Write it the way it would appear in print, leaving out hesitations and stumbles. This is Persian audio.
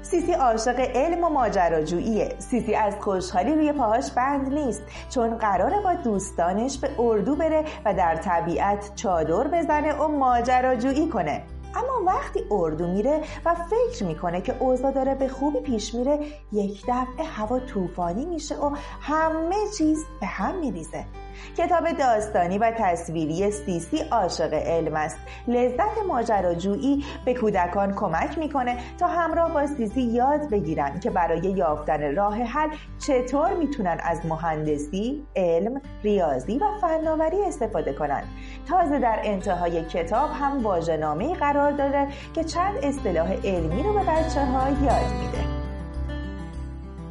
سیسی عاشق علم و ماجراجوییه. سیسی از خوشحالی روی پاهاش بند نیست، چون قراره با دوستانش به اردو بره و در طبیعت چادر بزنه و ماجراجویی کنه. اما وقتی اردو میره و فکر میکنه که اوضاع داره به خوبی پیش میره، یک دفعه هوا طوفانی میشه و همه چیز به هم میریزه. کتاب داستانی و تصویری سیسی عاشق علم است. لذت ماجراجویی به کودکان کمک میکنه تا همراه با سیسی یاد بگیرن که برای یافتن راه حل چطور میتونن از مهندسی، علم، ریاضی و فناوری استفاده کنن. تازه در انتهای کتاب هم واژه‌نامه‌ای قرار داره که چند اصطلاح علمی رو به بچه‌ها یاد میده.